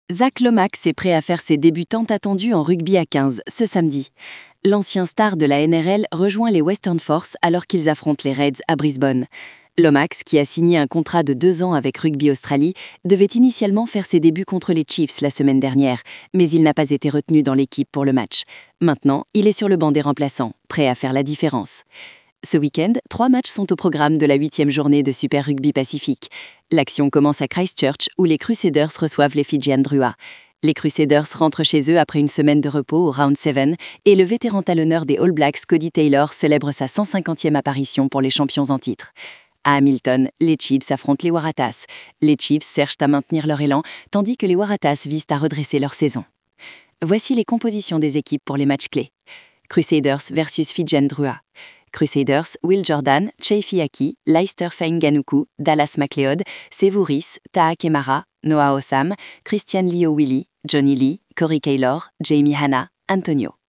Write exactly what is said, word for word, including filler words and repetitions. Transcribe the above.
Zach Lomax est prêt à faire ses débuts tant attendus en rugby à quinze ce samedi. L'ancien star de la N R L rejoint les Western Force alors qu'ils affrontent les Reds à Brisbane. Lomax, qui a signé un contrat de deux ans avec Rugby Australie, devait initialement faire ses débuts contre les Chiefs la semaine dernière, mais il n'a pas été retenu dans l'équipe pour le match. Maintenant, il est sur le banc des remplaçants, prêt à faire la différence. Ce week-end, trois matchs sont au programme de la huitième journée de Super Rugby Pacifique. L'action commence à Christchurch où les Crusaders reçoivent les Fijian Drua. Les Crusaders rentrent chez eux après une semaine de repos au Round sept et le vétéran talonneur des All Blacks Cody Taylor célèbre sa cent cinquantième apparition pour les champions en titre. À Hamilton, les Chiefs affrontent les Waratahs. Les Chiefs cherchent à maintenir leur élan, tandis que les Waratahs visent à redresser leur saison. Voici les compositions des équipes pour les matchs clés. Crusaders versus Fijian Drua. Crusaders, Will Jordan, Cheifi Aki, Leicester Fainga'anuku, Dallas McLeod, Sevuris, Taha Kemara, Noah Osam, Christian Lio Willi, Johnny Lee, Corey Kaylor, Jamie Hanna, Antonio.